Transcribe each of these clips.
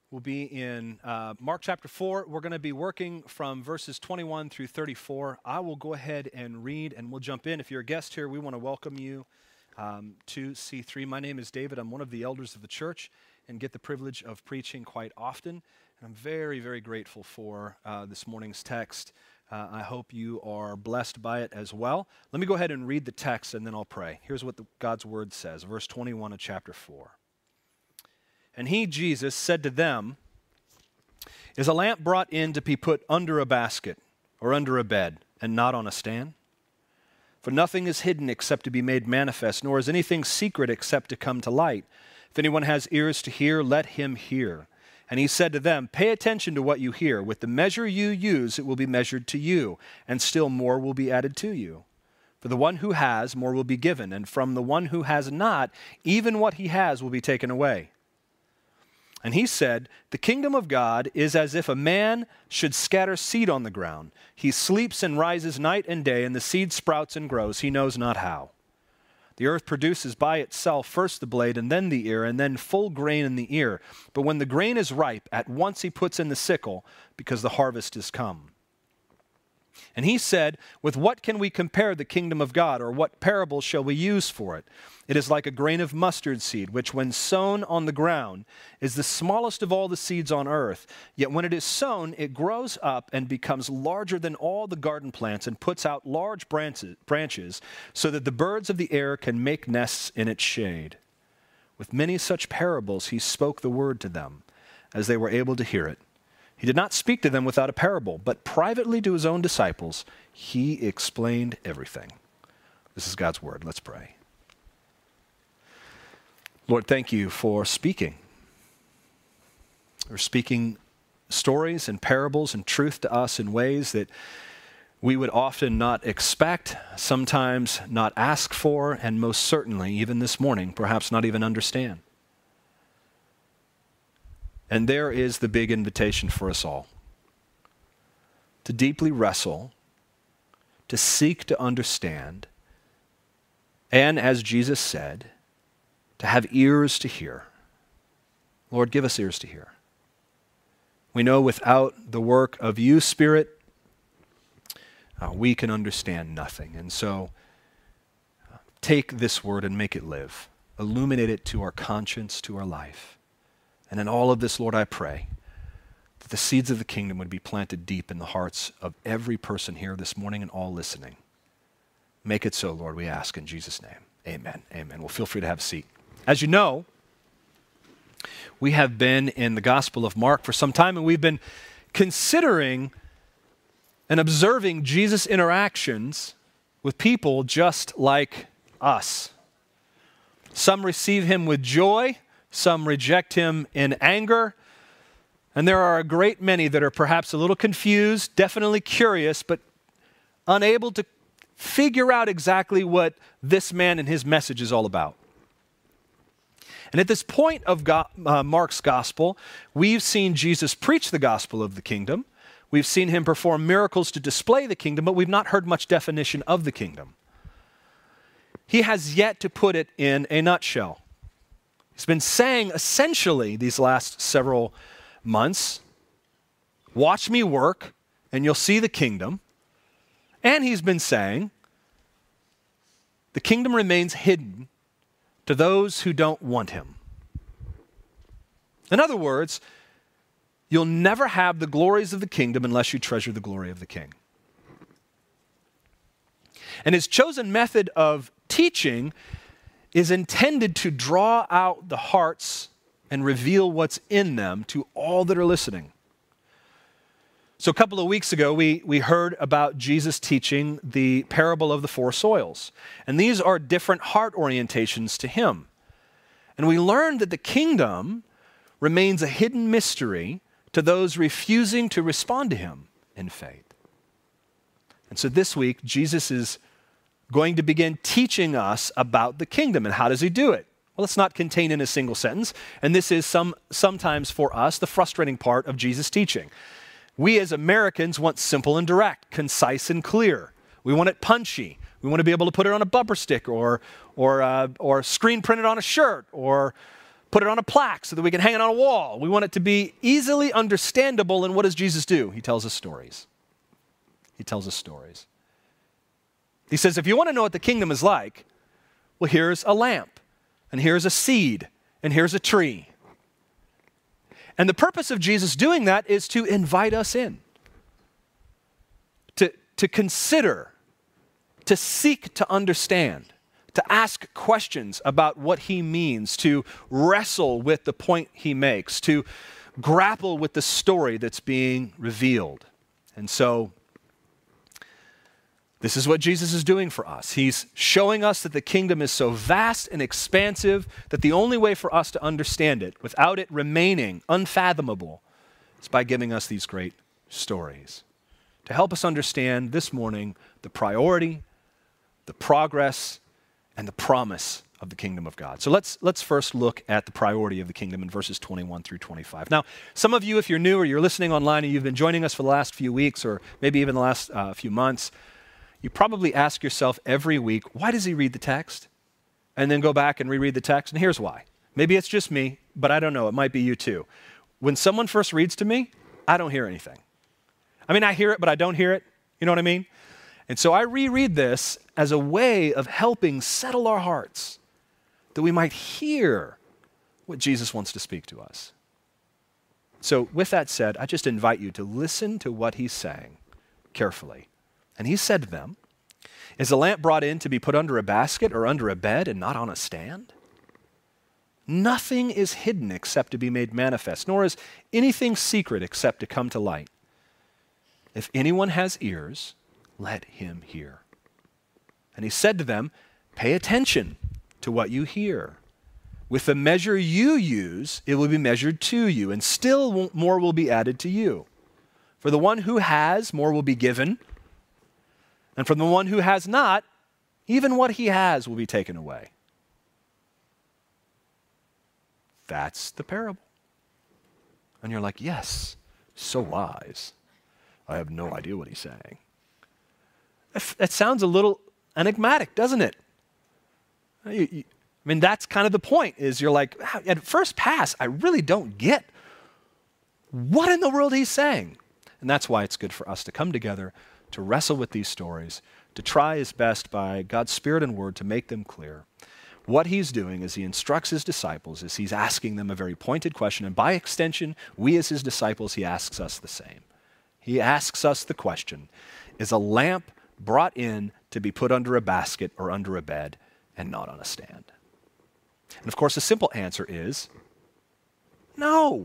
We'll be in Mark chapter 4. We're going to be working from verses 21 through 34. I will go ahead and read, and we'll jump in. If you're a guest here, we want to welcome you to C3. My name is David. I'm one of the elders of the church and get the privilege of preaching quite often. And I'm very, very grateful for this morning's text. I hope you are blessed by it as well. Let me go ahead and read the text, and then I'll pray. Here's what God's word says, verse 21 of chapter 4. And he, Jesus, said to them, "Is a lamp brought in to be put under a basket or under a bed, and not on a stand? For nothing is hidden except to be made manifest, nor is anything secret except to come to light. If anyone has ears to hear, let him hear." And he said to them, "Pay attention to what you hear. With the measure you use, it will be measured to you, and still more will be added to you. For the one who has, more will be given, and from the one who has not, even what he has will be taken away." And he said, "The kingdom of God is as if a man should scatter seed on the ground. He sleeps and rises night and day, and the seed sprouts and grows, he knows not how. The earth produces by itself first the blade, and then the ear, and then full grain in the ear. But when the grain is ripe, at once he puts in the sickle, because the harvest is come." And he said, "With what can we compare the kingdom of God, or what parable shall we use for it? It is like a grain of mustard seed, which when sown on the ground is the smallest of all the seeds on earth. Yet when it is sown, it grows up and becomes larger than all the garden plants and puts out large branches, so that the birds of the air can make nests in its shade." With many such parables he spoke the word to them, as they were able to hear it. He did not speak to them without a parable, but privately to his own disciples he explained everything. This is God's word. Let's pray. Lord, thank you for speaking. For speaking stories and parables and truth to us in ways that we would often not expect, sometimes not ask for, and most certainly, even this morning, perhaps not even understand. And there is the big invitation for us all, to deeply wrestle, to seek to understand, and as Jesus said, to have ears to hear. Lord, give us ears to hear. We know without the work of you, Spirit, we can understand nothing. And so take this word and make it live. Illuminate it to our conscience, to our life. And in all of this, Lord, I pray that the seeds of the kingdom would be planted deep in the hearts of every person here this morning and all listening. Make it so, Lord, we ask in Jesus' name. Amen. Amen. Well, feel free to have a seat. As you know, we have been in the Gospel of Mark for some time, and we've been considering and observing Jesus' interactions with people just like us. Some receive him with joy, some reject him in anger, and there are a great many that are perhaps a little confused, definitely curious, but unable to figure out exactly what this man and his message is all about. And at this point of Mark's gospel, we've seen Jesus preach the gospel of the kingdom. We've seen him perform miracles to display the kingdom, but we've not heard much definition of the kingdom. He has yet to put it in a nutshell. He's been saying essentially these last several months, watch me work and you'll see the kingdom. And he's been saying, the kingdom remains hidden to those who don't want him. In other words, you'll never have the glories of the kingdom unless you treasure the glory of the king. And his chosen method of teaching is intended to draw out the hearts and reveal what's in them to all that are listening. So a couple of weeks ago, we heard about Jesus teaching the parable of the four soils. And these are different heart orientations to him. And we learned that the kingdom remains a hidden mystery to those refusing to respond to him in faith. And so this week, Jesus is going to begin teaching us about the kingdom. And how does he do it? Well, it's not contained in a single sentence. And this is sometimes for us the frustrating part of Jesus' teaching. We as Americans want simple and direct, concise and clear. We want it punchy. We want to be able to put it on a bumper sticker or screen printed on a shirt or put it on a plaque so that we can hang it on a wall. We want it to be easily understandable. And what does Jesus do? He tells us stories. He tells us stories. He says, if you want to know what the kingdom is like, well, here's a lamp, and here's a seed, and here's a tree. And the purpose of Jesus doing that is to invite us in, to consider, to seek to understand, to ask questions about what he means, to wrestle with the point he makes, to grapple with the story that's being revealed. And so, this is what Jesus is doing for us. He's showing us that the kingdom is so vast and expansive that the only way for us to understand it, without it remaining unfathomable, is by giving us these great stories to help us understand this morning the priority, the progress, and the promise of the kingdom of God. So let's first look at the priority of the kingdom in verses 21 through 25. Now, some of you, if you're new or you're listening online and you've been joining us for the last few weeks or maybe even the last few months, you probably ask yourself every week, why does he read the text? And then go back and reread the text, and here's why. Maybe it's just me, but I don't know. It might be you too. When someone first reads to me, I don't hear anything. I mean, I hear it, but I don't hear it. You know what I mean? And so I reread this as a way of helping settle our hearts that we might hear what Jesus wants to speak to us. So with that said, I just invite you to listen to what he's saying carefully. And he said to them, is a lamp brought in to be put under a basket or under a bed and not on a stand? Nothing is hidden except to be made manifest, nor is anything secret except to come to light. If anyone has ears, let him hear. And he said to them, pay attention to what you hear. With the measure you use, it will be measured to you, and still more will be added to you. For the one who has, more will be given, and from the one who has not, even what he has will be taken away. That's the parable. And you're like, yes, so wise. I have no idea what he's saying. That sounds a little enigmatic, doesn't it? I mean, that's kind of the point, is you're like, at first pass, I really don't get what in the world he's saying. And that's why it's good for us to come together, to wrestle with these stories, to try his best by God's Spirit and Word to make them clear. What he's doing is he instructs his disciples, is he's asking them a very pointed question, and by extension, we as his disciples, he asks us the same. He asks us the question, is a lamp brought in to be put under a basket or under a bed and not on a stand? And of course, the simple answer is no.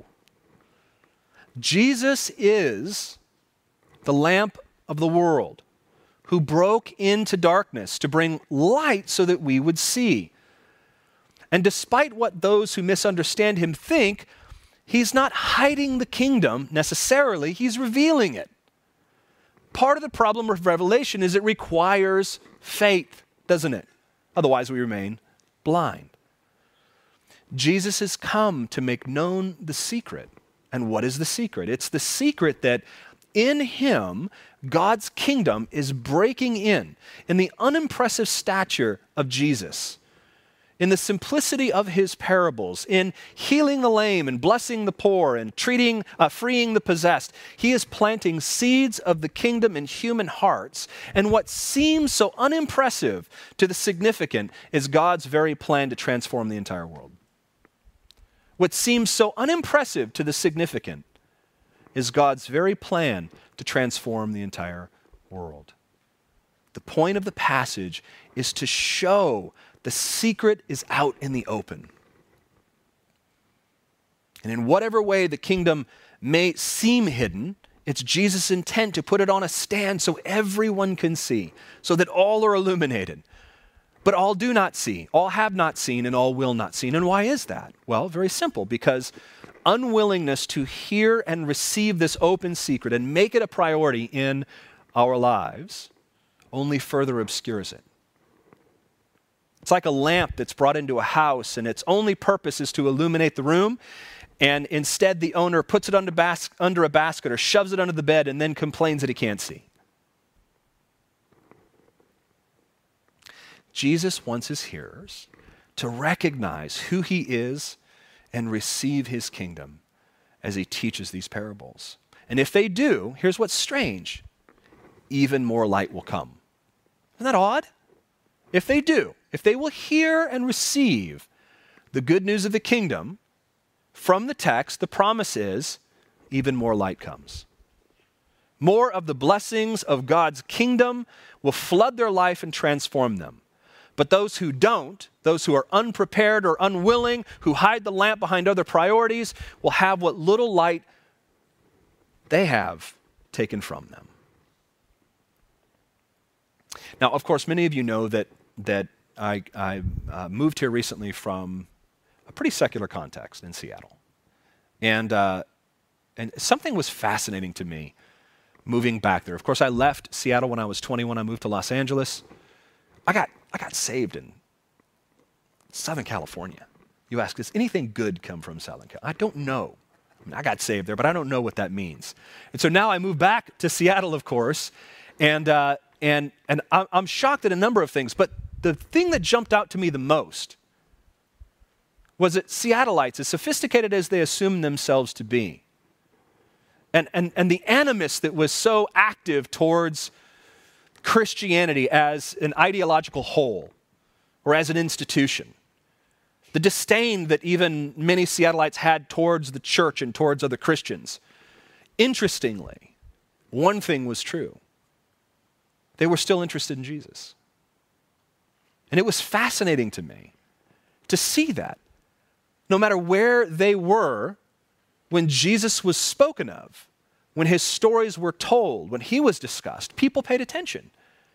Jesus is the lamp of the world who broke into darkness to bring light so that we would see. And despite what those who misunderstand him think, he's not hiding the kingdom necessarily, he's revealing it. Part of the problem with revelation is it requires faith, doesn't it? Otherwise we remain blind. Jesus has come to make known the secret. And what is the secret? It's the secret that in him, God's kingdom is breaking in the unimpressive stature of Jesus, in the simplicity of his parables, in healing the lame and blessing the poor and freeing the possessed. He is planting seeds of the kingdom in human hearts. And what seems so unimpressive to the significant is God's very plan to transform the entire world. What seems so unimpressive to the significant is God's very plan to transform the entire world. The point of the passage is to show the secret is out in the open. And in whatever way the kingdom may seem hidden, it's Jesus' intent to put it on a stand so everyone can see, so that all are illuminated. But all do not see, all have not seen, and all will not see. And why is that? Well, very simple, because unwillingness to hear and receive this open secret and make it a priority in our lives only further obscures it. It's like a lamp that's brought into a house and its only purpose is to illuminate the room, and instead the owner puts it under a basket or shoves it under the bed and then complains that he can't see. Jesus wants his hearers to recognize who he is and receive his kingdom as he teaches these parables. And if they do, here's what's strange, even more light will come. Isn't that odd? If they do, if they will hear and receive the good news of the kingdom from the text, the promise is even more light comes. More of the blessings of God's kingdom will flood their life and transform them. But those who don't, those who are unprepared or unwilling, who hide the lamp behind other priorities, will have what little light they have taken from them. Now, of course, many of you know that I moved here recently from a pretty secular context in Seattle. And something was fascinating to me moving back there. Of course, I left Seattle when I was 21. I moved to Los Angeles. I got saved in Southern California. You ask, does anything good come from Southern California? I don't know. I got saved there, but I don't know what that means. And so now I moved back to Seattle, of course, and I'm shocked at a number of things. But the thing that jumped out to me the most was that Seattleites, as sophisticated as they assumed themselves to be, and the animus that was so active towards Christianity as an ideological whole or as an institution, the disdain that even many Seattleites had towards the church and towards other Christians. Interestingly, one thing was true. They were still interested in Jesus. And it was fascinating to me to see that. No matter where they were, when Jesus was spoken of, when his stories were told, when he was discussed, people paid attention.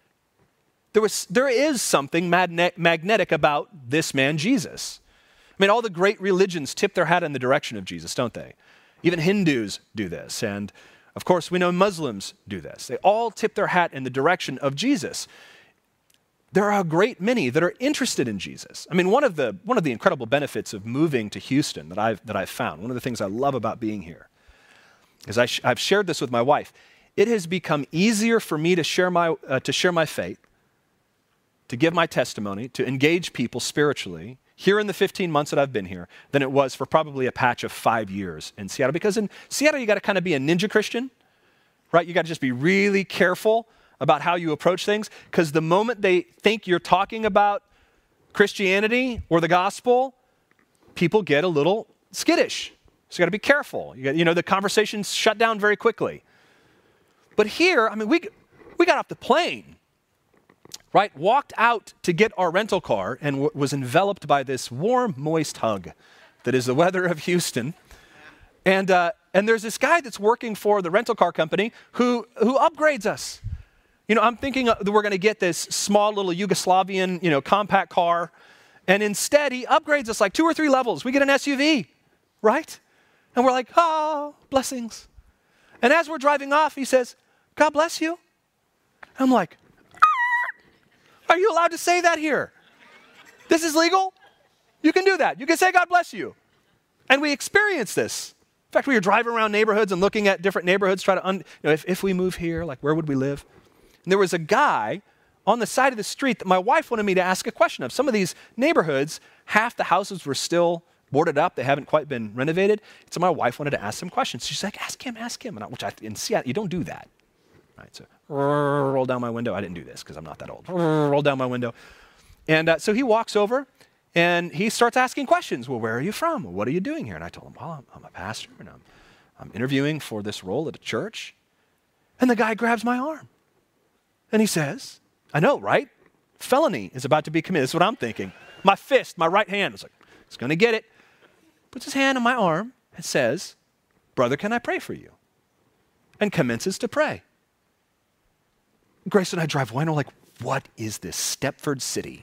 There is something magnetic about this man, Jesus. I mean, all the great religions tip their hat in the direction of Jesus, don't they? Even Hindus do this. And, of course, we know Muslims do this. They all tip their hat in the direction of Jesus. There are a great many that are interested in Jesus. I mean, one of the incredible benefits of moving to Houston that I've found, one of the things I love about being here, is I've shared this with my wife. It has become easier for me to share my faith, to give my testimony, to engage people spiritually here in the 15 months that I've been here than it was for probably a patch of 5 years in Seattle. Because in Seattle, you got to kind of be a ninja Christian, right? You got to just be really careful about how you approach things, because the moment they think you're talking about Christianity or the gospel, people get a little skittish. So you got to be careful. The conversations shut down very quickly. But here, I mean, we got off the plane, right? Walked out to get our rental car and was enveloped by this warm, moist hug that is the weather of Houston. And there's this guy that's working for the rental car company who upgrades us. I'm thinking that we're going to get this small little Yugoslavian, compact car. And instead, he upgrades us like 2 or 3 levels. We get an SUV, right? And we're like, oh, blessings. And as we're driving off, he says, God bless you. I'm like, are you allowed to say that here? This is legal? You can do that. You can say God bless you. And we experience this. In fact, we were driving around neighborhoods and looking at different neighborhoods, trying to, if we move here, like where would we live? And there was a guy on the side of the street that my wife wanted me to ask a question of. Some of these neighborhoods, half the houses were still boarded up. They haven't quite been renovated. So my wife wanted to ask some questions. She's like, ask him. In Seattle, you don't do that. Right, so roll down my window. I didn't do this because I'm not that old. Roll down my window. And so he walks over and he starts asking questions. Well, where are you from? Well, what are you doing here? And I told him, well, I'm a pastor and I'm interviewing for this role at a church. And the guy grabs my arm. And he says, I know, right? Felony is about to be committed. That's what I'm thinking. My fist, my right hand, it's like, it's going to get it. Puts his hand on my arm and says, brother, can I pray for you? And commences to pray. Grace and I drive away and we're like, what is this? Stepford City.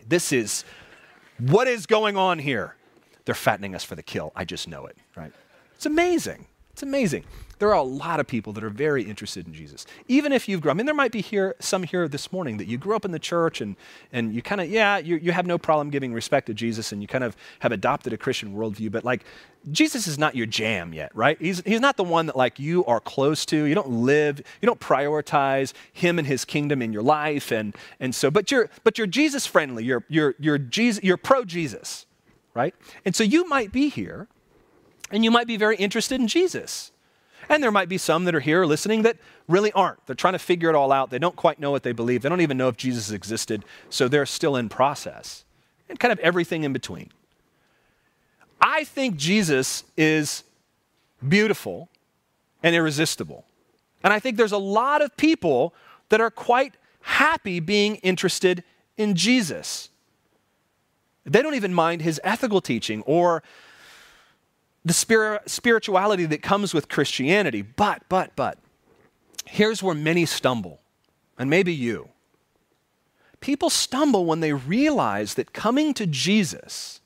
What is going on here? They're fattening us for the kill. I just know it, right? It's amazing. It's amazing. There are a lot of people that are very interested in Jesus. Even if you've grown, there might be some here this morning that you grew up in the church and you kind of, you have no problem giving respect to Jesus and you kind of have adopted a Christian worldview, but like Jesus is not your jam yet, right? He's not the one that like you are close to. You don't prioritize him and his kingdom in your life, and so, but you're Jesus friendly. You're pro Jesus, right? And so you might be here And you might be very interested in Jesus. And there might be some that are here listening that really aren't. They're trying to figure it all out. They don't quite know what they believe. They don't even know if Jesus existed, so they're still in process. And kind of everything in between. I think Jesus is beautiful and irresistible. And I think there's a lot of people that are quite happy being interested in Jesus. They don't even mind his ethical teaching or the spirituality that comes with Christianity. But, here's where many stumble, and maybe you. People stumble when they realize that coming to Jesus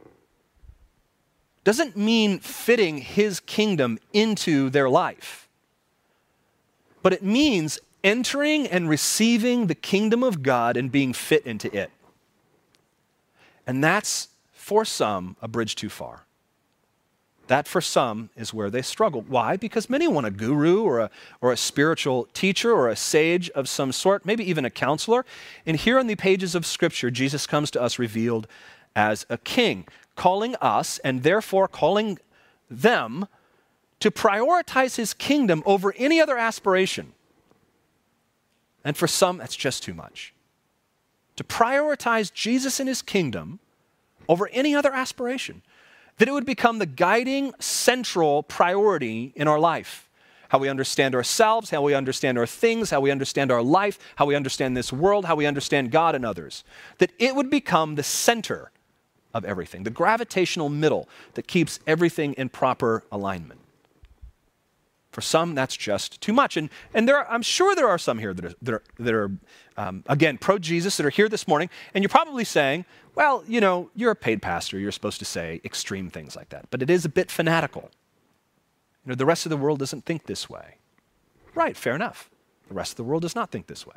doesn't mean fitting his kingdom into their life, but it means entering and receiving the kingdom of God and being fit into it. And that's, for some, a bridge too far. That, for some, is where they struggle. Why? Because many want a guru or a spiritual teacher or a sage of some sort, maybe even a counselor. And here in the pages of Scripture, Jesus comes to us revealed as a king, calling us and therefore calling them to prioritize his kingdom over any other aspiration. And for some, that's just too much. To prioritize Jesus and his kingdom over any other aspiration. That it would become the guiding central priority in our life. How we understand ourselves, how we understand our things, how we understand our life, how we understand this world, how we understand God and others. That it would become the center of everything, the gravitational middle that keeps everything in proper alignment. For some, that's just too much. And I'm sure there are some here that are again, pro-Jesus, that are here this morning, and you're probably saying, well, you know, you're a paid pastor, you're supposed to say extreme things like that. But it is a bit fanatical. You know, the rest of the world doesn't think this way. Right, fair enough. The rest of the world does not think this way.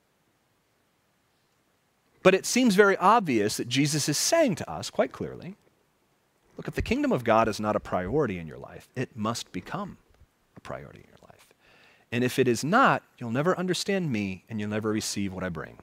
But it seems very obvious that Jesus is saying to us quite clearly, look, if the kingdom of God is not a priority in your life, it must become a priority in your life. And if it is not, you'll never understand me and you'll never receive what I bring.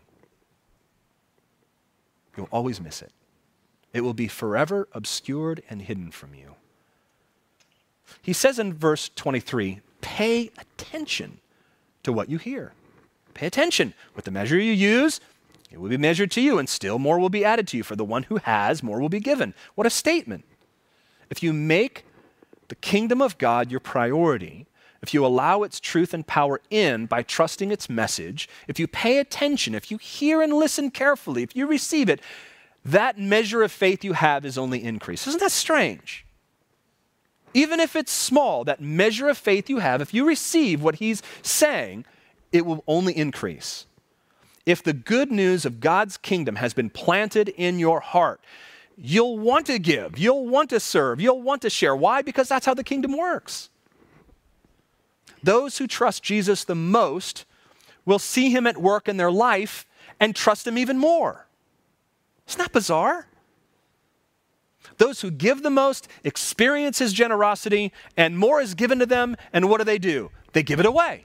You'll always miss it. It will be forever obscured and hidden from you. He says in verse 23, pay attention to what you hear. Pay attention. With the measure you use, it will be measured to you, and still more will be added to you. For the one who has, more will be given. What a statement. If you make the kingdom of God your priority, if you allow its truth and power in by trusting its message, if you pay attention, if you hear and listen carefully, if you receive it, that measure of faith you have is only increased. Isn't that strange? Even if it's small, that measure of faith you have, if you receive what he's saying, it will only increase. If the good news of God's kingdom has been planted in your heart, you'll want to give, you'll want to serve, you'll want to share. Why? Because that's how the kingdom works. Those who trust Jesus the most will see him at work in their life and trust him even more. Isn't that bizarre? Those who give the most experience his generosity, and more is given to them, and what do? They give it away.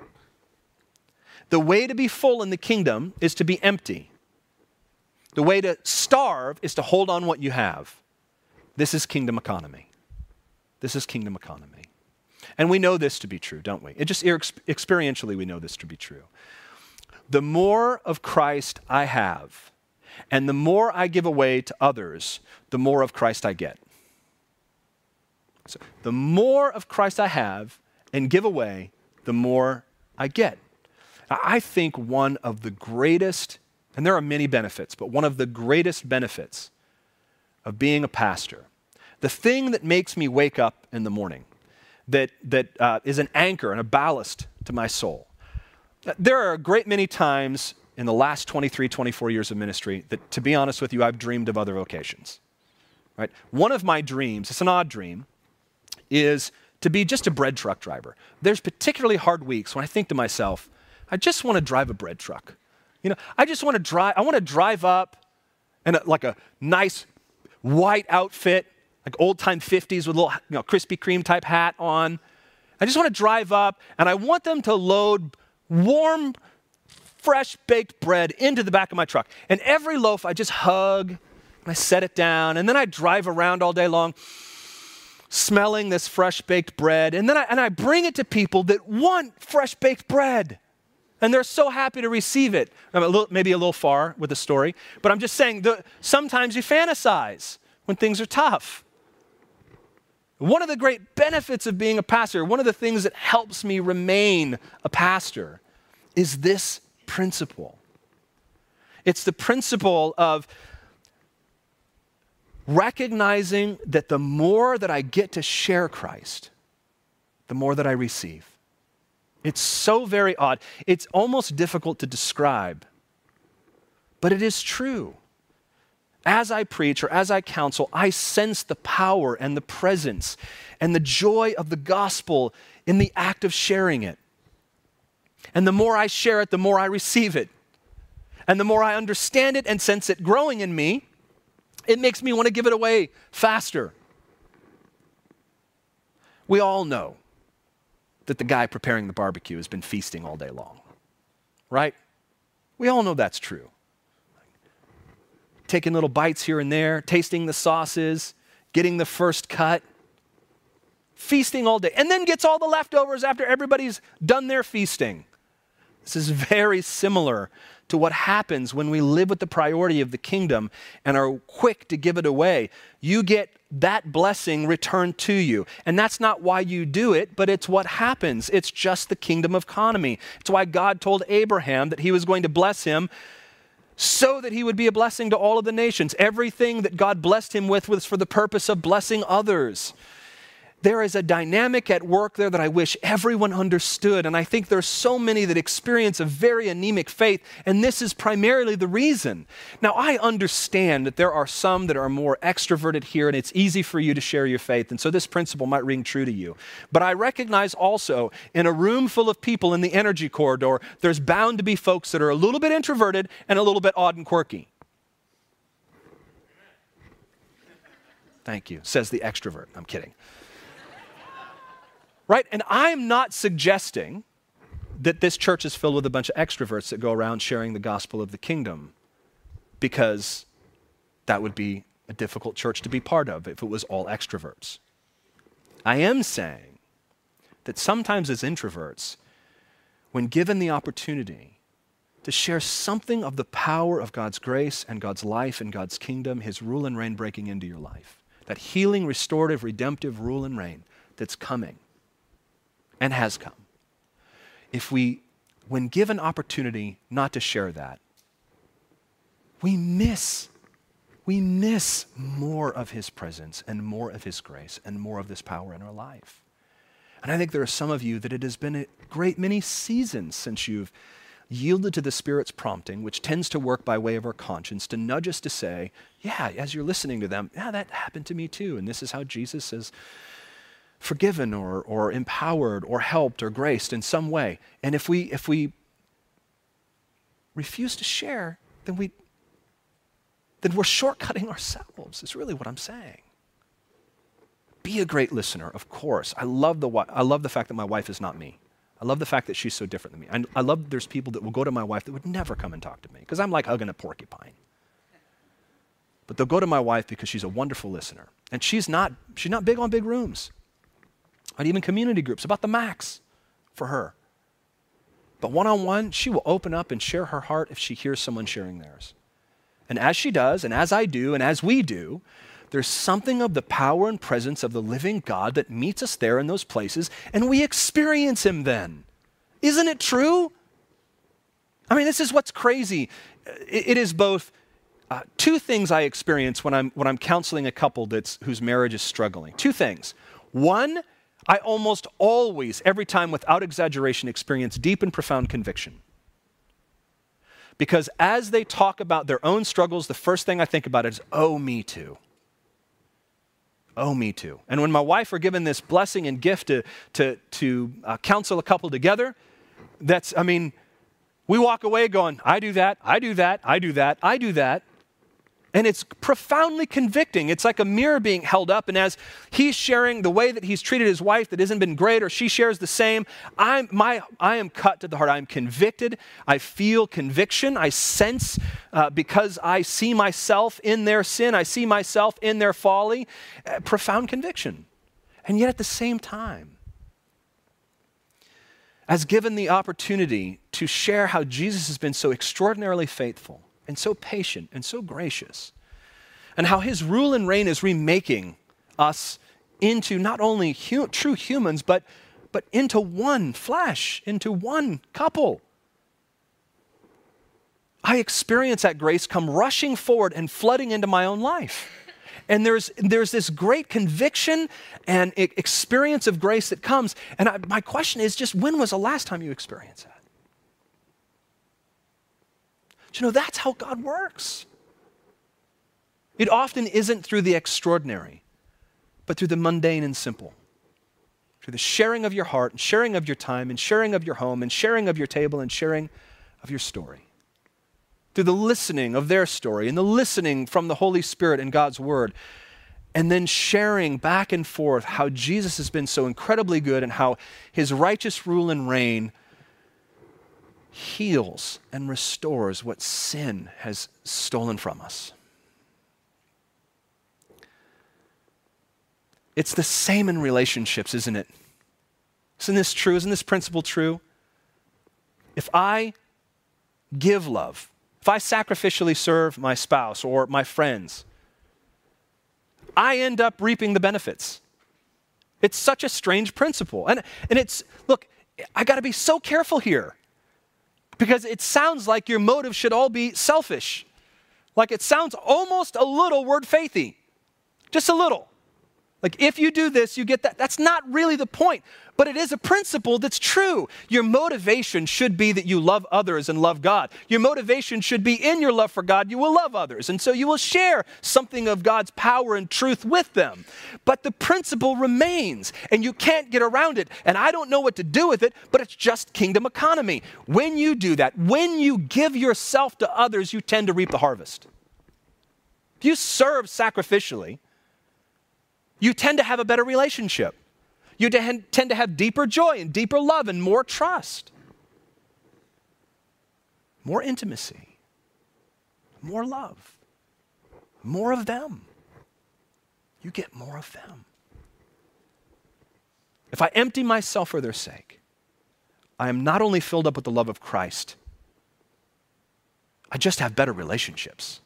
The way to be full in the kingdom is to be empty. The way to starve is to hold on what you have. This is kingdom economy. This is kingdom economy. And we know this to be true, don't we? It just experientially we know this to be true. The more of Christ I have, and the more I give away to others, the more of Christ I get. So the more of Christ I have and give away, the more I get. Now, I think one of the greatest, and there are many benefits, but one of the greatest benefits of being a pastor, the thing that makes me wake up in the morning, that is an anchor and a ballast to my soul. There are a great many times in the last 23, 24 years of ministry that, to be honest with you, I've dreamed of other vocations. Right? One of my dreams, it's an odd dream, is to be just a bread truck driver. There's particularly hard weeks when I think to myself, I just want to drive a bread truck. You know, I want to drive up in like a nice white outfit, like old-time 50s with a little, Krispy Kreme type hat on. I just want to drive up, and I want them to load warm, fresh baked bread into the back of my truck. And every loaf I just hug, and I set it down, and then I drive around all day long. smelling this fresh baked bread. And then I bring it to people that want fresh baked bread. And they're so happy to receive it. Maybe a little far with the story, but I'm just saying sometimes you fantasize when things are tough. One of the great benefits of being a pastor, one of the things that helps me remain a pastor, is this principle. It's the principle of recognizing that the more that I get to share Christ, the more that I receive. It's so very odd. It's almost difficult to describe, but it is true. As I preach or as I counsel, I sense the power and the presence and the joy of the gospel in the act of sharing it. And the more I share it, the more I receive it. And the more I understand it and sense it growing in me, it makes me want to give it away faster. We all know that the guy preparing the barbecue has been feasting all day long, right? We all know that's true. Taking little bites here and there, tasting the sauces, getting the first cut, feasting all day, and then gets all the leftovers after everybody's done their feasting. This is very similar to what happens when we live with the priority of the kingdom and are quick to give it away. You get that blessing returned to you. And that's not why you do it, but it's what happens. It's just the kingdom economy. It's why God told Abraham that he was going to bless him so that he would be a blessing to all of the nations. Everything that God blessed him with was for the purpose of blessing others. There is a dynamic at work there that I wish everyone understood, and I think there's so many that experience a very anemic faith, and this is primarily the reason. Now, I understand that there are some that are more extroverted here, and it's easy for you to share your faith, and so this principle might ring true to you. But I recognize also, in a room full of people in the energy corridor, there's bound to be folks that are a little bit introverted and a little bit odd and quirky. Thank you, says the extrovert. I'm kidding. Right? And I'm not suggesting that this church is filled with a bunch of extroverts that go around sharing the gospel of the kingdom, because that would be a difficult church to be part of if it was all extroverts. I am saying that sometimes as introverts, when given the opportunity to share something of the power of God's grace and God's life and God's kingdom, his rule and reign breaking into your life, that healing, restorative, redemptive rule and reign that's coming, and has come. If we, when given opportunity not to share that, we miss more of his presence and more of his grace and more of this power in our life. And I think there are some of you that it has been a great many seasons since you've yielded to the Spirit's prompting, which tends to work by way of our conscience, to nudge us to say, yeah, as you're listening to them, yeah, that happened to me too. And this is how Jesus has forgiven or empowered or helped or graced in some way. And if we refuse to share, then we're shortcutting ourselves, is really what I'm saying. Be a great listener, of course. I love the fact that my wife is not me. I love the fact that she's so different than me. I love there's people that will go to my wife that would never come and talk to me, because I'm like hugging a porcupine. But they'll go to my wife because she's a wonderful listener. And she's not big on big rooms. Not even community groups, about the max for her. But one-on-one, she will open up and share her heart if she hears someone sharing theirs. And as she does, and as I do, and as we do, there's something of the power and presence of the living God that meets us there in those places, and we experience him then. Isn't it true? I mean, this is what's crazy. It is both two things I experience when I'm counseling a couple whose marriage is struggling. Two things. One, I almost always, every time without exaggeration, experience deep and profound conviction. Because as they talk about their own struggles, the first thing I think about is, oh, me too. Oh, me too. And when my wife are given this blessing and gift to counsel a couple together, we walk away going, I do that, I do that, I do that, I do that. And it's profoundly convicting. It's like a mirror being held up, and as he's sharing the way that he's treated his wife that hasn't been great, or she shares the same, I am cut to the heart. I am convicted. I feel conviction. I sense, because I see myself in their sin, I see myself in their folly, profound conviction. And yet at the same time, as given the opportunity to share how Jesus has been so extraordinarily faithful and so patient and so gracious, and how his rule and reign is remaking us into not only true humans, but into one flesh, into one couple. I experience that grace come rushing forward and flooding into my own life. And there's this great conviction and experience of grace that comes. And my question is just, when was the last time you experienced that? But that's how God works. It often isn't through the extraordinary, but through the mundane and simple. Through the sharing of your heart and sharing of your time and sharing of your home and sharing of your table and sharing of your story. Through the listening of their story and the listening from the Holy Spirit and God's Word, and then sharing back and forth how Jesus has been so incredibly good and how his righteous rule and reign heals and restores what sin has stolen from us. It's the same in relationships, isn't it? Isn't this true? Isn't this principle true? If I give love, if I sacrificially serve my spouse or my friends, I end up reaping the benefits. It's such a strange principle. And it's, look, I got to be so careful here because it sounds like your motive should all be selfish. Like it sounds almost a little word faithy, just a little. Like if you do this, you get that. That's not really the point, but it is a principle that's true. Your motivation should be that you love others and love God. Your motivation should be in your love for God, you will love others. And so you will share something of God's power and truth with them. But the principle remains, and you can't get around it. And I don't know what to do with it, but it's just kingdom economy. When you do that, when you give yourself to others, you tend to reap the harvest. If you serve sacrificially, you tend to have a better relationship. You tend to have deeper joy and deeper love and more trust. More intimacy. More love. More of them. You get more of them. If I empty myself for their sake, I am not only filled up with the love of Christ, I just have better relationships.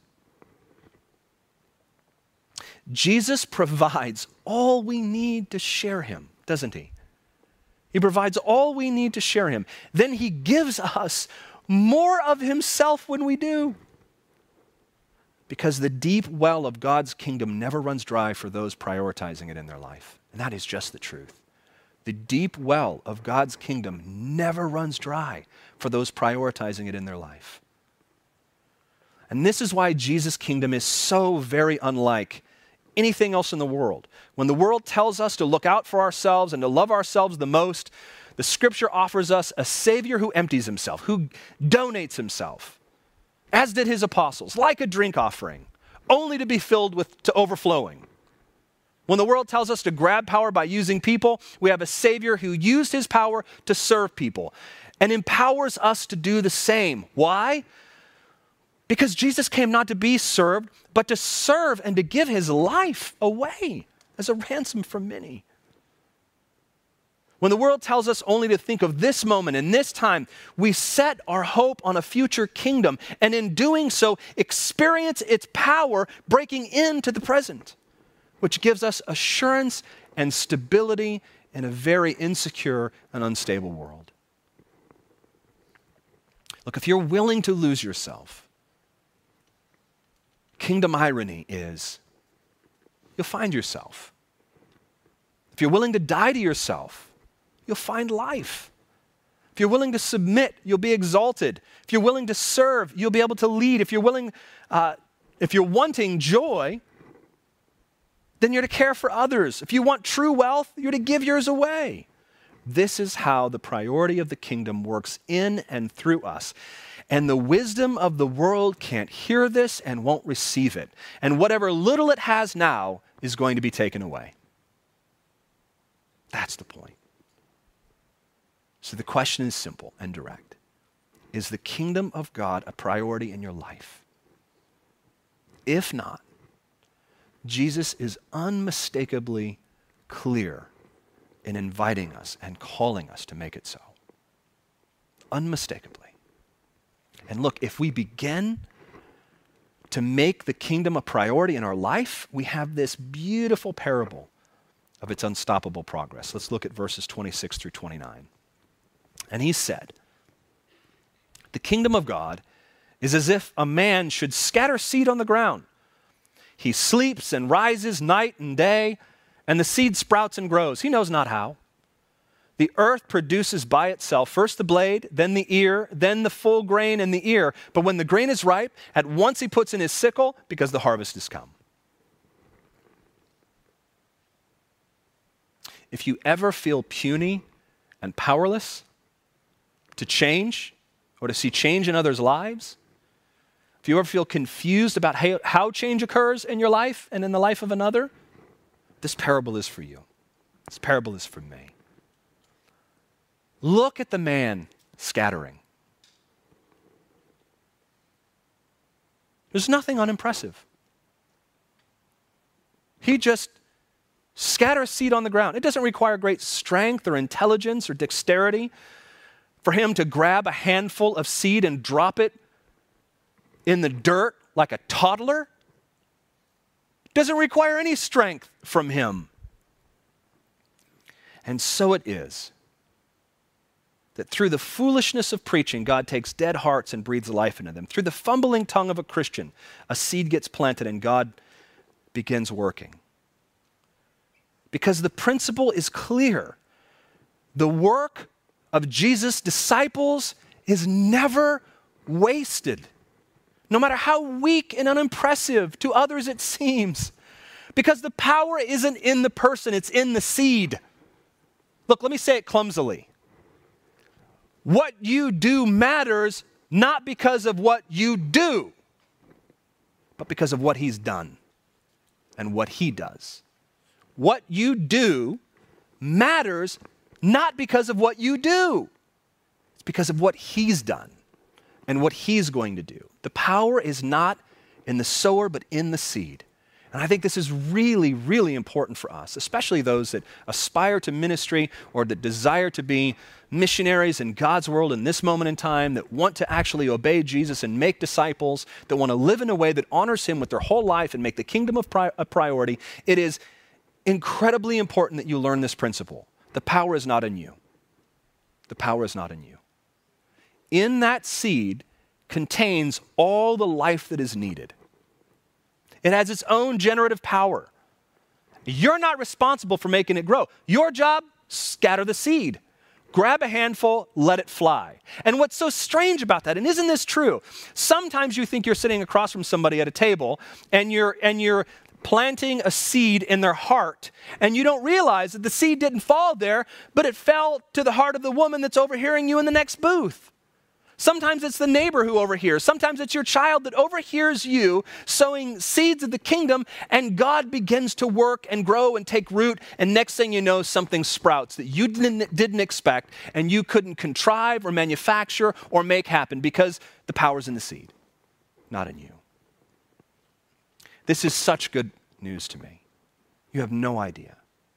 Jesus provides all we need to share him, doesn't he? He provides all we need to share him. Then he gives us more of himself when we do. Because the deep well of God's kingdom never runs dry for those prioritizing it in their life. And that is just the truth. The deep well of God's kingdom never runs dry for those prioritizing it in their life. And this is why Jesus' kingdom is so very unlike anything else in the world. When the world tells us to look out for ourselves and to love ourselves the most, the scripture offers us a Savior who empties himself, who donates himself, as did his apostles, like a drink offering, only to be filled to overflowing. When the world tells us to grab power by using people, we have a Savior who used his power to serve people and empowers us to do the same. Why? Because Jesus came not to be served, but to serve and to give his life away as a ransom for many. When the world tells us only to think of this moment and this time, we set our hope on a future kingdom, and in doing so, experience its power breaking into the present, which gives us assurance and stability in a very insecure and unstable world. Look, if you're willing to lose yourself, kingdom irony is you'll find yourself. If you're willing to die to yourself, you'll find life. If you're willing to submit, you'll be exalted. If you're willing to serve, you'll be able to lead. If you're wanting joy, then you're to care for others. If you want true wealth, you're to give yours away. This is how the priority of the kingdom works in and through us. And the wisdom of the world can't hear this and won't receive it. And whatever little it has now is going to be taken away. That's the point. So the question is simple and direct. Is the kingdom of God a priority in your life? If not, Jesus is unmistakably clear in inviting us and calling us to make it so. Unmistakably. And look, if we begin to make the kingdom a priority in our life, we have this beautiful parable of its unstoppable progress. Let's look at verses 26 through 29. And he said, "The kingdom of God is as if a man should scatter seed on the ground. He sleeps and rises night and day, and the seed sprouts and grows. He knows not how. The earth produces by itself first the blade, then the ear, then the full grain in the ear. But when the grain is ripe, at once he puts in his sickle because the harvest is come." If you ever feel puny and powerless to change or to see change in others' lives, if you ever feel confused about how change occurs in your life and in the life of another, this parable is for you. This parable is for me. Look at the man scattering. There's nothing unimpressive. He just scatters seed on the ground. It doesn't require great strength or intelligence or dexterity for him to grab a handful of seed and drop it in the dirt like a toddler. It doesn't require any strength from him. And so it is that through the foolishness of preaching, God takes dead hearts and breathes life into them. Through the fumbling tongue of a Christian, a seed gets planted and God begins working. Because the principle is clear. The work of Jesus' disciples is never wasted, no matter how weak and unimpressive to others it seems. Because the power isn't in the person, it's in the seed. Look, let me say it clumsily. What you do matters not because of what you do, but because of what he's done and what he does. What you do matters not because of what you do. It's because of what he's done and what he's going to do. The power is not in the sower, but in the seed. And I think this is really, really important for us, especially those that aspire to ministry or that desire to be missionaries in God's world in this moment in time, that want to actually obey Jesus and make disciples, that want to live in a way that honors him with their whole life and make the kingdom a priority. It is incredibly important that you learn this principle. The power is not in you. The power is not in you. In that seed contains all the life that is needed. It has its own generative power. You're not responsible for making it grow. Your job, scatter the seed. Grab a handful, let it fly. And what's so strange about that, and isn't this true? Sometimes you think you're sitting across from somebody at a table and you're planting a seed in their heart, and you don't realize that the seed didn't fall there, but it fell to the heart of the woman that's overhearing you in the next booth. Sometimes it's the neighbor who overhears. Sometimes it's your child that overhears you sowing seeds of the kingdom, and God begins to work and grow and take root, and next thing you know, something sprouts that you didn't expect and you couldn't contrive or manufacture or make happen because the power's in the seed, not in you. This is such good news to me. You have no idea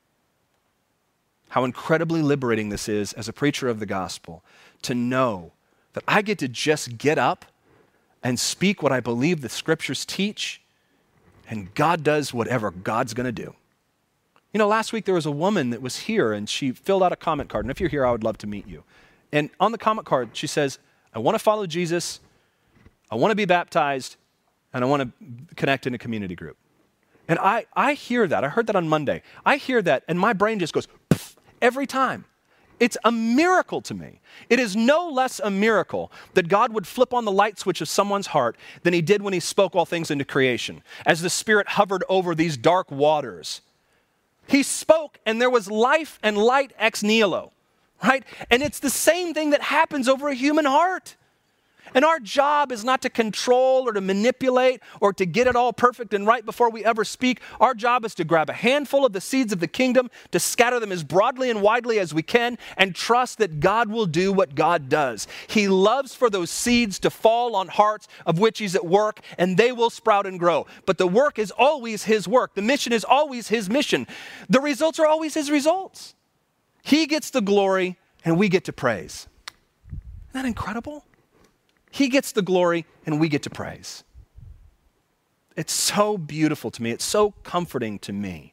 how incredibly liberating this is as a preacher of the gospel to know that I get to just get up and speak what I believe the scriptures teach, and God does whatever God's going to do. You know, last week there was a woman that was here, and she filled out a comment card, and if you're here, I would love to meet you. And on the comment card, she says, I want to follow Jesus, I want to be baptized, and I want to connect in a community group. And I hear that. I heard that on Monday. I hear that, and my brain just goes, every time. It's a miracle to me. It is no less a miracle that God would flip on the light switch of someone's heart than he did when he spoke all things into creation, as the Spirit hovered over these dark waters. He spoke, and there was life and light ex nihilo, right? And it's the same thing that happens over a human heart. And our job is not to control or to manipulate or to get it all perfect and right before we ever speak. Our job is to grab a handful of the seeds of the kingdom, to scatter them as broadly and widely as we can, and trust that God will do what God does. He loves for those seeds to fall on hearts of which he's at work, and they will sprout and grow. But the work is always his work. The mission is always his mission. The results are always his results. He gets the glory, and we get to praise. Isn't that incredible? He gets the glory and we get to praise. It's so beautiful to me. It's so comforting to me.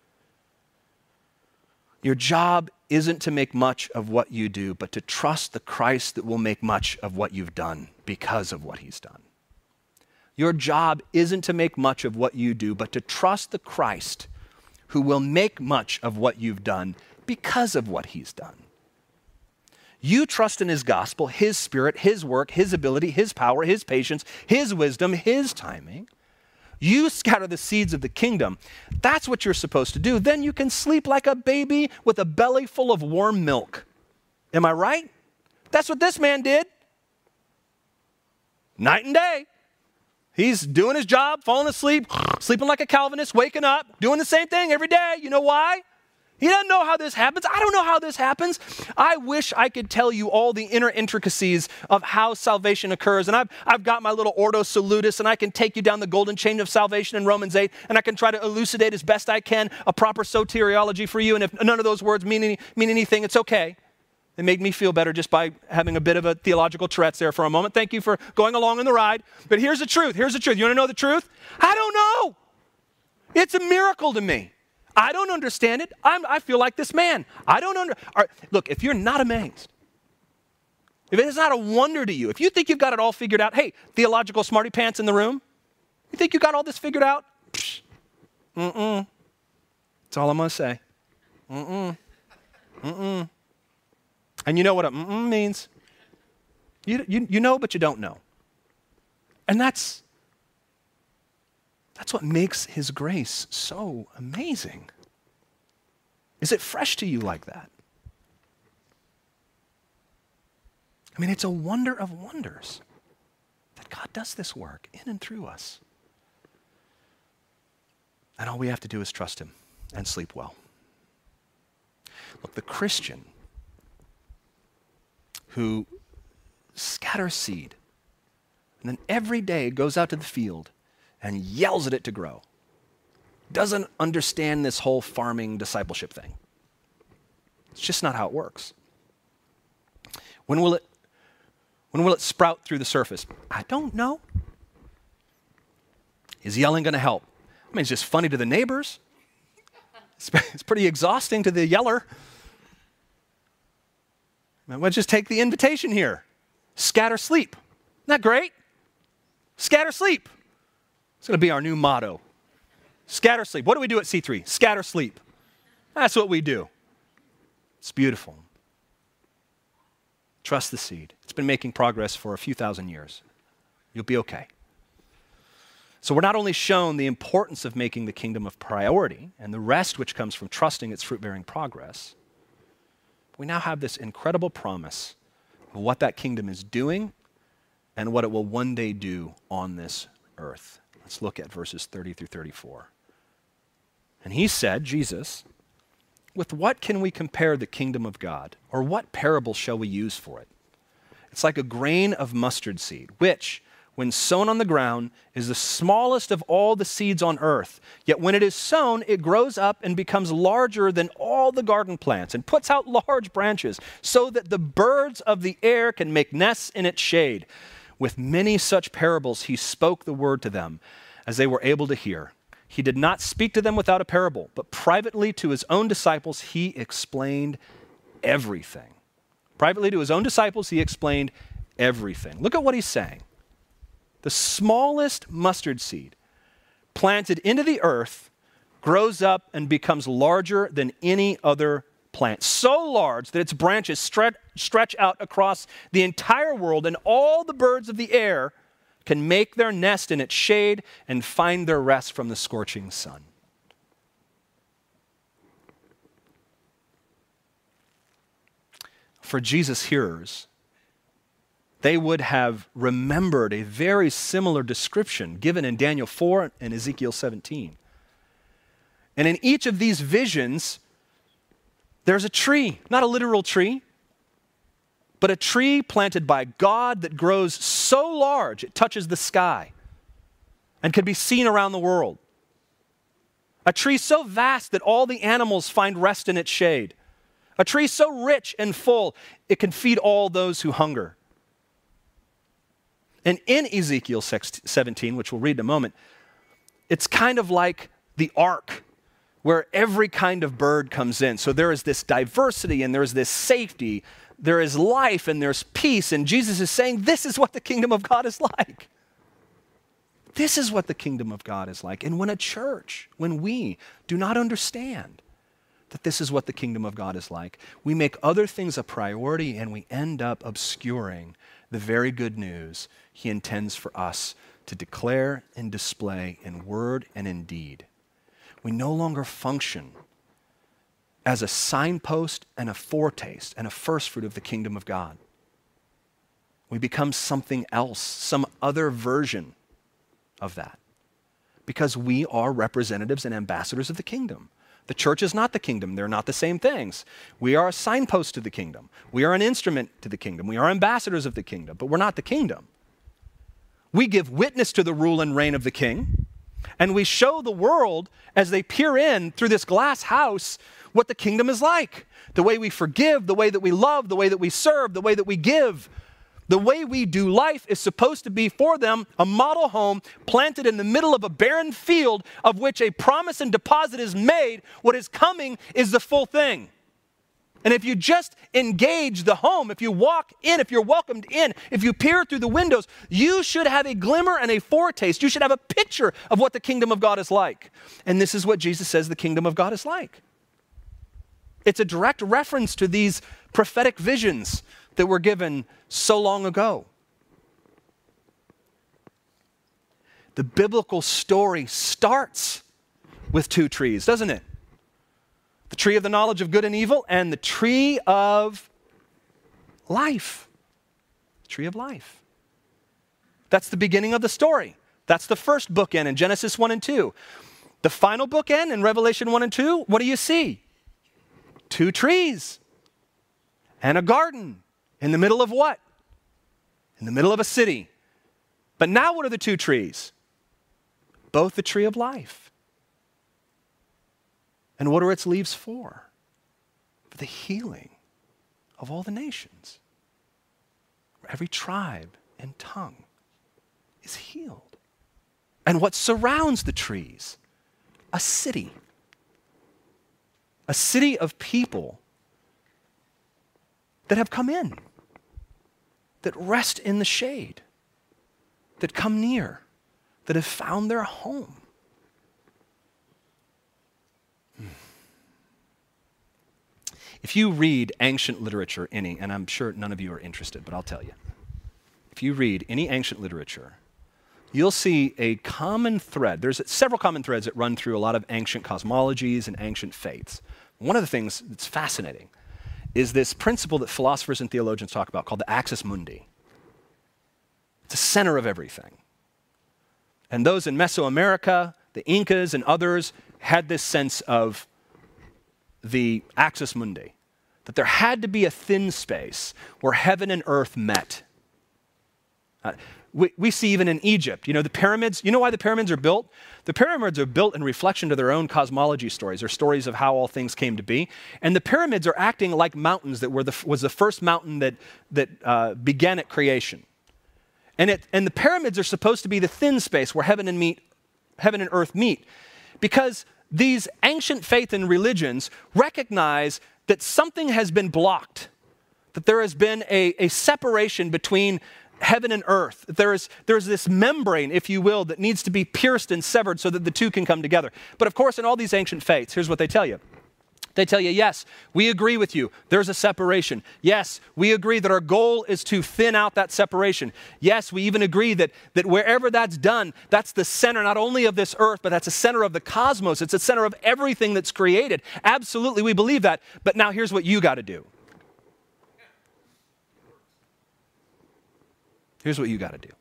Your job isn't to make much of what you do, but to trust the Christ that will make much of what you've done because of what he's done. Your job isn't to make much of what you do, but to trust the Christ who will make much of what you've done because of what he's done. You trust in his gospel, his spirit, his work, his ability, his power, his patience, his wisdom, his timing. You scatter the seeds of the kingdom. That's what you're supposed to do. Then you can sleep like a baby with a belly full of warm milk. Am I right? That's what this man did. Night and day. He's doing his job, falling asleep, sleeping like a Calvinist, waking up, doing the same thing every day. You know why? He doesn't know how this happens. I don't know how this happens. I wish I could tell you all the inner intricacies of how salvation occurs. And I've got my little Ordo Salutis, and I can take you down the golden chain of salvation in Romans 8, and I can try to elucidate as best I can a proper soteriology for you. And if none of those words mean anything, it's okay. It made me feel better just by having a bit of a theological Tourette's there for a moment. Thank you for going along on the ride. But here's the truth. Here's the truth. You want to know the truth? I don't know. It's a miracle to me. I don't understand it. I feel like this man. Look, if you're not amazed, if it's not a wonder to you, if you think you've got it all figured out, hey, theological smarty pants in the room, you think you got all this figured out? Psh, That's all I'm going to say. And you know what a means? You know, but you don't know. And that's what makes his grace so amazing. Is it fresh to you like that? I mean, it's a wonder of wonders that God does this work in and through us. And all we have to do is trust him and sleep well. Look, the Christian who scatters seed and then every day goes out to the field and yells at it to grow doesn't understand this whole farming discipleship thing. It's just not how it works. When will it sprout through the surface? I don't know. Is yelling going to help? I mean, it's just funny to the neighbors. It's pretty exhausting to the yeller. Let's just take the invitation here. Scatter sleep. Isn't that great? Scatter sleep. It's going to be our new motto. Scatter sleep. What do we do at C3? Scatter sleep. That's what we do. It's beautiful. Trust the seed. It's been making progress for a few thousand years. You'll be okay. So we're not only shown the importance of making the kingdom a priority and the rest which comes from trusting its fruit-bearing progress, we now have this incredible promise of what that kingdom is doing and what it will one day do on this earth. Let's look at verses 30 through 34. And he said, Jesus, with what can we compare the kingdom of God? Or what parable shall we use for it? It's like a grain of mustard seed, which, when sown on the ground, is the smallest of all the seeds on earth. Yet when it is sown, it grows up and becomes larger than all the garden plants and puts out large branches so that the birds of the air can make nests in its shade. With many such parables, he spoke the word to them as they were able to hear. He did not speak to them without a parable, but privately to his own disciples, he explained everything. Privately to his own disciples, he explained everything. Look at what he's saying. The smallest mustard seed planted into the earth grows up and becomes larger than any other plant. So large that its branches stretch out across the entire world, and all the birds of the air can make their nest in its shade and find their rest from the scorching sun. For Jesus' hearers, they would have remembered a very similar description given in Daniel 4 and Ezekiel 17. And in each of these visions, there's a tree, not a literal tree, but a tree planted by God that grows so large it touches the sky and can be seen around the world. A tree so vast that all the animals find rest in its shade. A tree so rich and full it can feed all those who hunger. And in Ezekiel 17, which we'll read in a moment, it's kind of like the ark where every kind of bird comes in. So there is this diversity and there is this safety. There is life and there's peace. And Jesus is saying, this is what the kingdom of God is like. This is what the kingdom of God is like. And when a church, when we do not understand that this is what the kingdom of God is like, we make other things a priority and we end up obscuring the very good news he intends for us to declare and display in word and in deed. We no longer function as a signpost and a foretaste and a first fruit of the kingdom of God. We become something else, some other version of that, because we are representatives and ambassadors of the kingdom. The church is not the kingdom. They're not the same things. We are a signpost to the kingdom. We are an instrument to the kingdom. We are ambassadors of the kingdom, but we're not the kingdom. We give witness to the rule and reign of the king, and we show the world as they peer in through this glass house what the kingdom is like. The way we forgive, the way that we love, the way that we serve, the way that we give. The way we do life is supposed to be for them a model home planted in the middle of a barren field of which a promise and deposit is made. What is coming is the full thing. And if you just engage the home, if you walk in, if you're welcomed in, if you peer through the windows, you should have a glimmer and a foretaste. You should have a picture of what the kingdom of God is like. And this is what Jesus says the kingdom of God is like. It's a direct reference to these prophetic visions that were given so long ago. The biblical story starts with two trees, doesn't it? The tree of the knowledge of good and evil and the tree of life. The tree of life. That's the beginning of the story. That's the first bookend in Genesis 1 and 2. The final bookend in Revelation 1 and 2, what do you see? Two trees and a garden. In the middle of what? In the middle of a city. But now what are the two trees? Both the tree of life. And what are its leaves for? For the healing of all the nations. Every tribe and tongue is healed. And what surrounds the trees? A city. A city of people that have come in, that rest in the shade, that come near, that have found their home. If you read ancient literature, and I'm sure none of you are interested, but I'll tell you. If you read any ancient literature, you'll see a common thread. There's several common threads that run through a lot of ancient cosmologies and ancient faiths. One of the things that's fascinating is this principle that philosophers and theologians talk about called the axis mundi. It's the center of everything. And those in Mesoamerica, the Incas and others, had this sense of the axis mundi, that there had to be a thin space where heaven and earth met. We see even in Egypt, the pyramids. You know why the pyramids are built? The pyramids are built in reflection to their own cosmology stories, or stories of how all things came to be. And the pyramids are acting like mountains that was the first mountain that began at creation. And the pyramids are supposed to be the thin space where heaven and earth meet, because these ancient faith and religions recognize that something has been blocked, that there has been a separation between heaven and earth. There's this membrane, if you will, that needs to be pierced and severed so that the two can come together. But of course, in all these ancient faiths, here's what they tell you. They tell you, yes, we agree with you. There's a separation. Yes, we agree that our goal is to thin out that separation. Yes, we even agree that wherever that's done, that's the center not only of this earth, but that's the center of the cosmos. It's the center of everything that's created. Absolutely, we believe that. But now here's what you got to do. Here's what you got to do.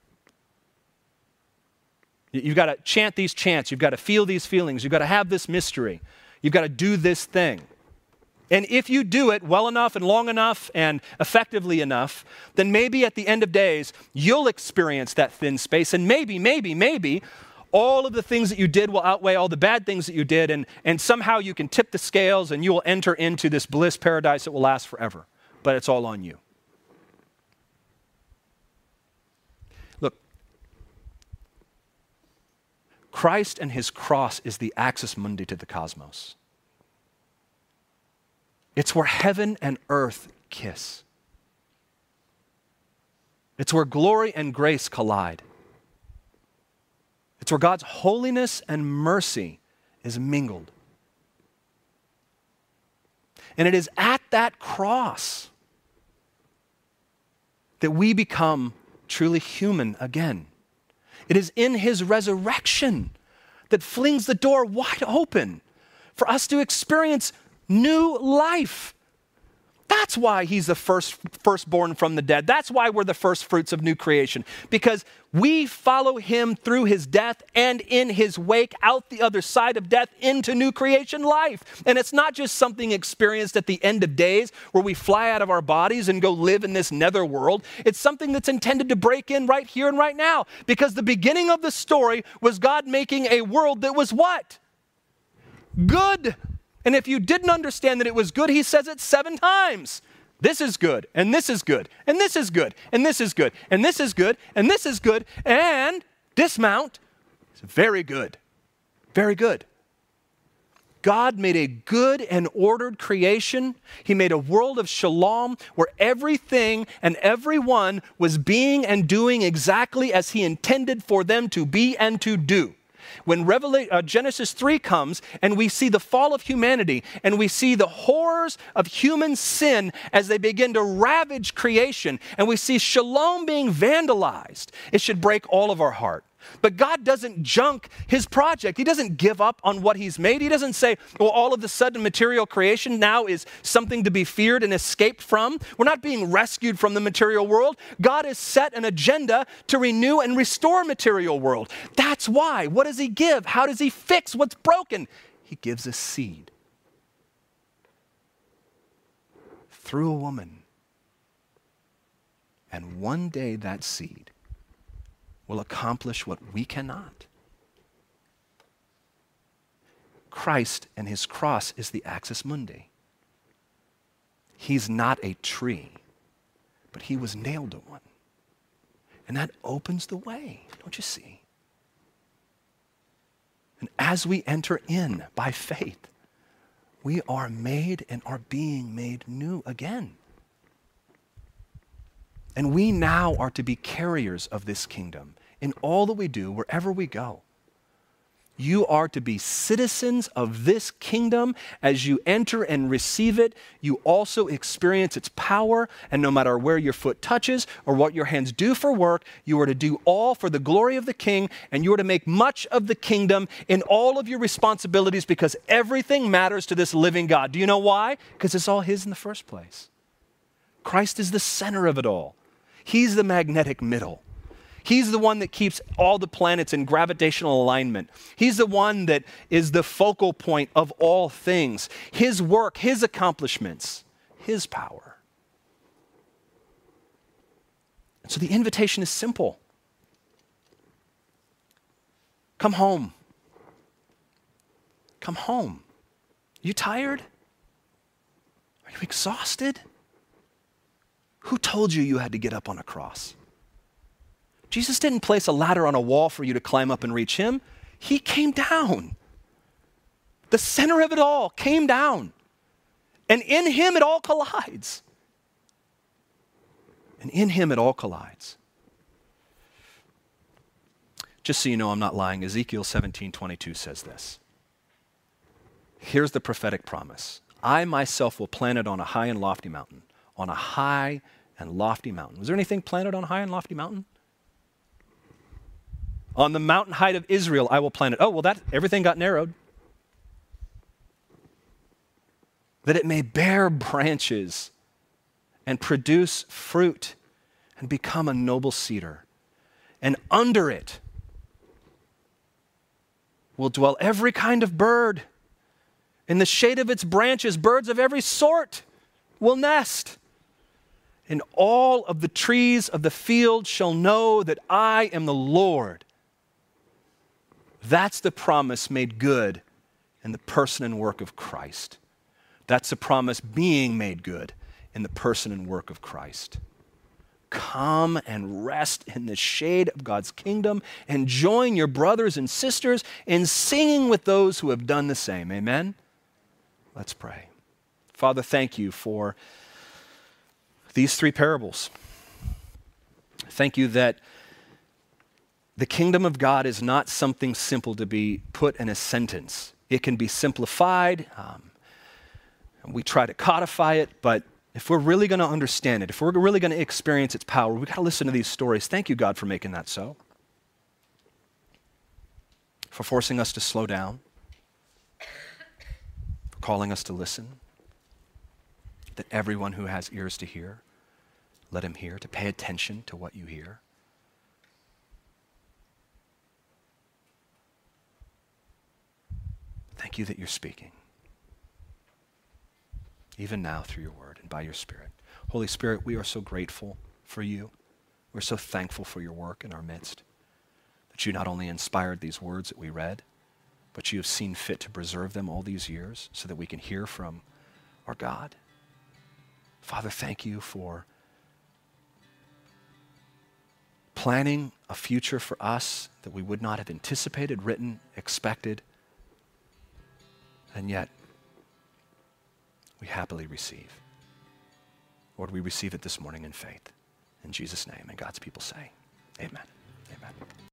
You've got to chant these chants. You've got to feel these feelings. You've got to have this mystery. You've got to do this thing. And if you do it well enough and long enough and effectively enough, then maybe at the end of days, you'll experience that thin space. And maybe all of the things that you did will outweigh all the bad things that you did. And somehow you can tip the scales and you will enter into this bliss paradise that will last forever. But it's all on you. Look, Christ and his cross is the axis mundi to the cosmos. It's where heaven and earth kiss. It's where glory and grace collide. It's where God's holiness and mercy is mingled. And it is at that cross that we become truly human again. It is in his resurrection that flings the door wide open for us to experience new life. That's why he's the firstborn from the dead. That's why we're the first fruits of new creation. Because we follow him through his death and in his wake out the other side of death into new creation life. And it's not just something experienced at the end of days where we fly out of our bodies and go live in this nether world. It's something that's intended to break in right here and right now. Because the beginning of the story was God making a world that was what? Good. And if you didn't understand that it was good, he says it 7 times. This is good, and this is good, and this is good, and this is good, and this is good, and this is good, and dismount is very good. Very good. God made a good and ordered creation. He made a world of shalom where everything and everyone was being and doing exactly as he intended for them to be and to do. When Genesis 3 comes and we see the fall of humanity and we see the horrors of human sin as they begin to ravage creation and we see shalom being vandalized, it should break all of our heart. But God doesn't junk his project. He doesn't give up on what he's made. He doesn't say, well, all of a sudden material creation now is something to be feared and escaped from. We're not being rescued from the material world. God has set an agenda to renew and restore material world. That's why. What does he give? How does he fix what's broken? He gives a seed. Through a woman. And one day that seed will accomplish what we cannot. Christ and his cross is the axis mundi. He's not a tree, but he was nailed to one. And that opens the way, don't you see? And as we enter in by faith, we are made and are being made new again. And we now are to be carriers of this kingdom in all that we do, wherever we go. You are to be citizens of this kingdom. As you enter and receive it, you also experience its power. And no matter where your foot touches or what your hands do for work, you are to do all for the glory of the King. And you are to make much of the kingdom in all of your responsibilities because everything matters to this living God. Do you know why? Because it's all his in the first place. Christ is the center of it all. He's the magnetic middle. He's the one that keeps all the planets in gravitational alignment. He's the one that is the focal point of all things. His work, his accomplishments, his power. So the invitation is simple. Come home. Come home. Are you tired? Are you exhausted? Who told you you had to get up on a cross? Jesus didn't place a ladder on a wall for you to climb up and reach him. He came down. The center of it all came down. And in him it all collides. And in him it all collides. Just so you know I'm not lying, Ezekiel 17:22 says this. Here's the prophetic promise. I myself will plant it on a high and lofty mountain. On a high and lofty mountain. Was there anything planted on a high and lofty mountain? On the mountain height of Israel, I will plant it. Oh, well, everything got narrowed. That it may bear branches and produce fruit and become a noble cedar. And under it will dwell every kind of bird. In the shade of its branches, birds of every sort will nest. And all of the trees of the field shall know that I am the Lord. That's the promise made good in the person and work of Christ. That's the promise being made good in the person and work of Christ. Come and rest in the shade of God's kingdom and join your brothers and sisters in singing with those who have done the same. Amen? Let's pray. Father, thank you for these three parables. Thank you that the kingdom of God is not something simple to be put in a sentence. It can be simplified. We try to codify it, but if we're really going to understand it, if we're really going to experience its power, we've got to listen to these stories. Thank you, God, for making that so. For forcing us to slow down. For calling us to listen. That everyone who has ears to hear, let him hear, to pay attention to what you hear. Thank you that you're speaking. Even now through your word and by your Spirit. Holy Spirit, we are so grateful for you. We're so thankful for your work in our midst. That you not only inspired these words that we read, but you have seen fit to preserve them all these years so that we can hear from our God. Father, thank you for planning a future for us that we would not have anticipated, written, expected, and yet we happily receive. Lord, we receive it this morning in faith. In Jesus' name, and God's people say, amen. Amen.